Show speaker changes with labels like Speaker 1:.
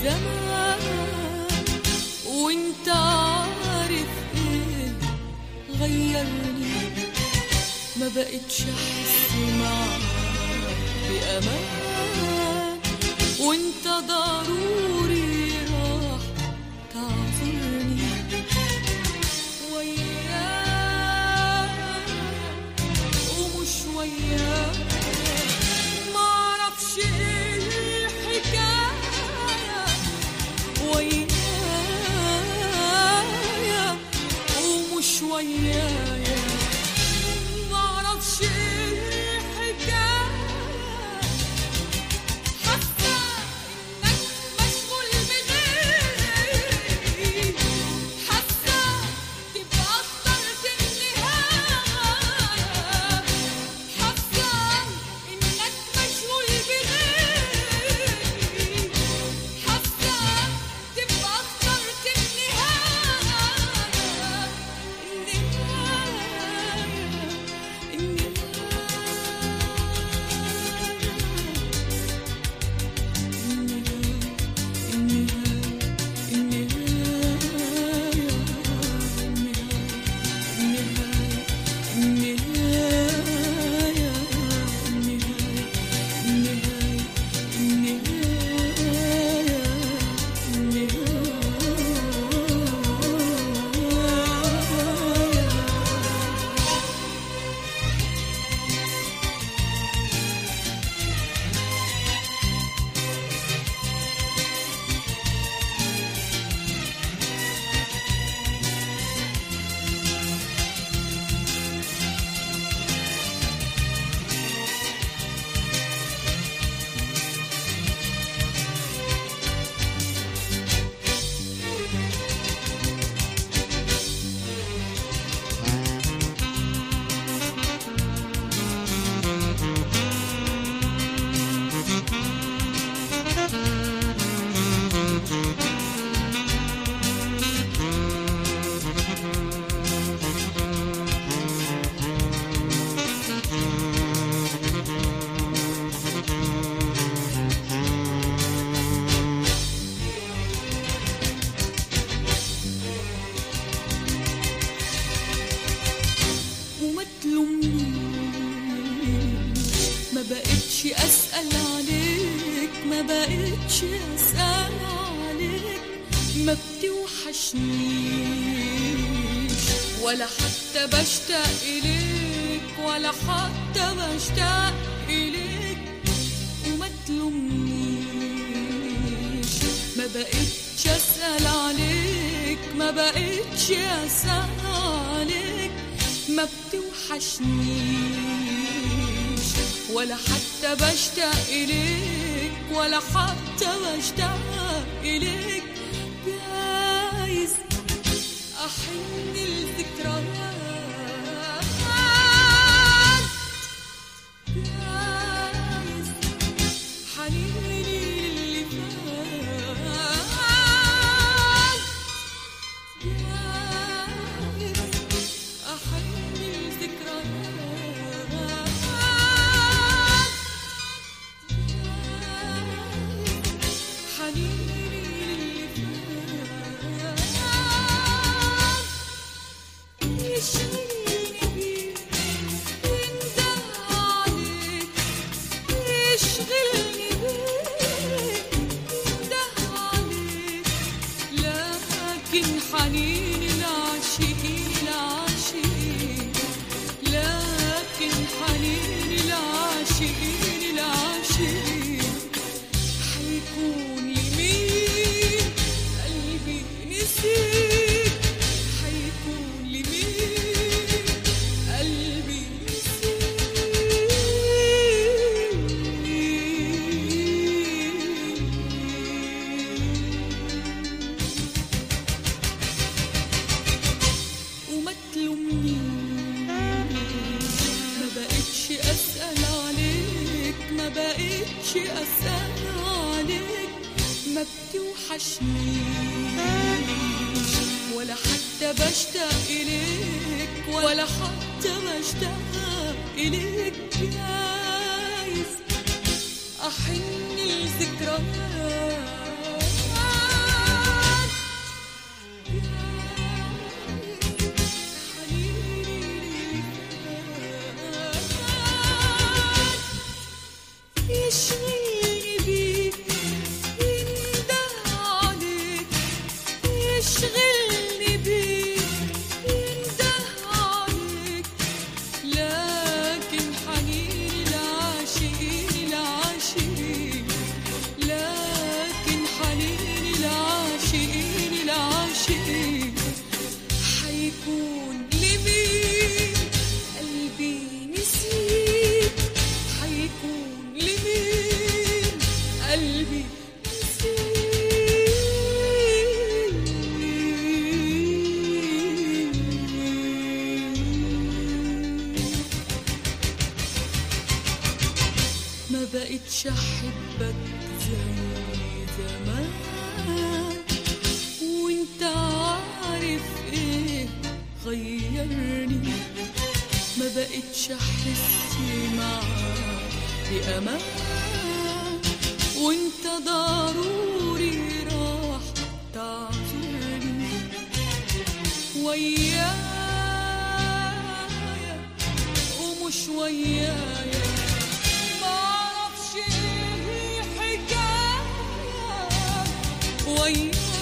Speaker 1: زمان، وانت عارف ايه غيرني، ما بقتش احس معاك بامان، وانت ضروري راح تعذرني وياك ومش وياك. معرفش ايه الحكاية ويايا ومش ويايا، معرفش ايه الحكاية. حاسة انك مشغول بغيري، حاسة تبقى اخترت النهاية، حاسة انك مشغول بغيري، حاسة تبقى اخترت النهاية. ما بقتش أسأل عليك، ما بقتش أسأل عليك، ما بتوحشنيش ولا حتى بشتاق إليك، ولا حتى بشتاق إليك، وما تلومنيش. ما بقتش أسأل عليك، ما بقتش أسأل عليك، ما بتوحشنيش ولا حتى بشتاق إليك، ولا حتى بشتاق إليك. جايز أحن الذكريات، جايز حنيني للي فات، جايز أحن الذكريات، حنيني للي فات، يشغلني بيك وينده عليك، يشغلني بيك وينده عليك، لكن حنيني العاشقين العاشقين، لكن حنيني العاشقين العاشقين، حيكون لمين قلبي نسيك، حيكون لمين قلبي نسيك. وما تلومنيش، ما بقتش أسأل عليك، ما بقتش أسأل عليك، ما بتوحشنيش ولا حتى بشتاق إليك، ولا حتى بشتاق إليك. جايز أحن الذكريات، يشغلني بيك ينده عليك، لكن حنيني العاشقين العاشقين، لكن حنيني العاشقين العاشقين حيكون لمين؟ قلبي نسيك حيكون لمين؟ قلبي ما بقتش احبك زي زمان، وانت عارف ايه غيرني، ما بقتش احس معاك بامان، وانت ضروري راح تعذرني ويايا ومش ويايا، معرفش ايه حكاية ويايا